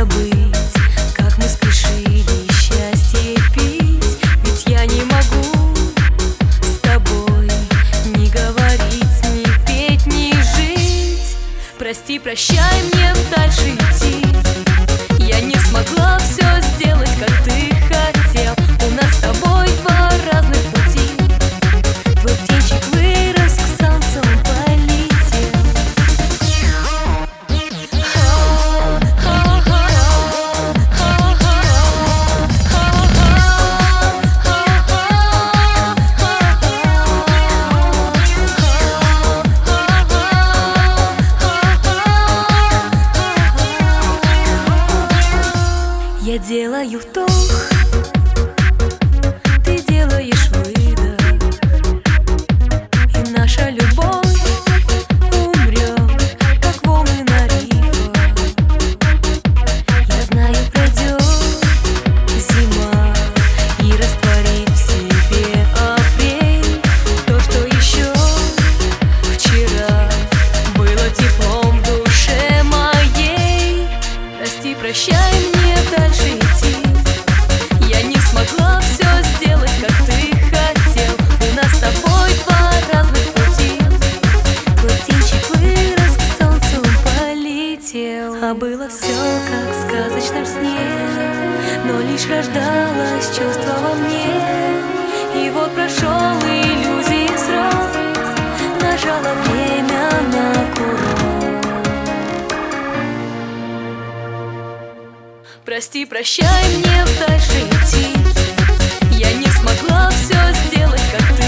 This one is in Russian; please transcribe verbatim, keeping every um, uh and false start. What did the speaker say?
забыть, как мы спешили счастье пить. Ведь я не могу с тобой ни говорить, ни петь, ни жить. Прости, прощай, мне дальше идти. Я не смогла все сделать, как ты хотел. У нас с тобой два разных пути. Твой птенчик вырос, к солнцу полетел. Я делаю вдох, ты делаешь выдох, и наша любовь умрет, как волны на рифах. Я знаю, пройдет зима и растворит в себе апрель. То, что еще вчера было теплом в душе моей. Прости, прощай, мне дальше идти. Я не смогла все сделать, как ты хотел. У нас с тобой два разных пути. Твой птенчик вырос, к солнцу полетел. А было все как в сказочном сне, но лишь рождалось чувство во мне. И вот прошел иллюзии срок, нажало время на курок. Прости, прощай, мне дальше идти. Я не смогла все сделать, как ты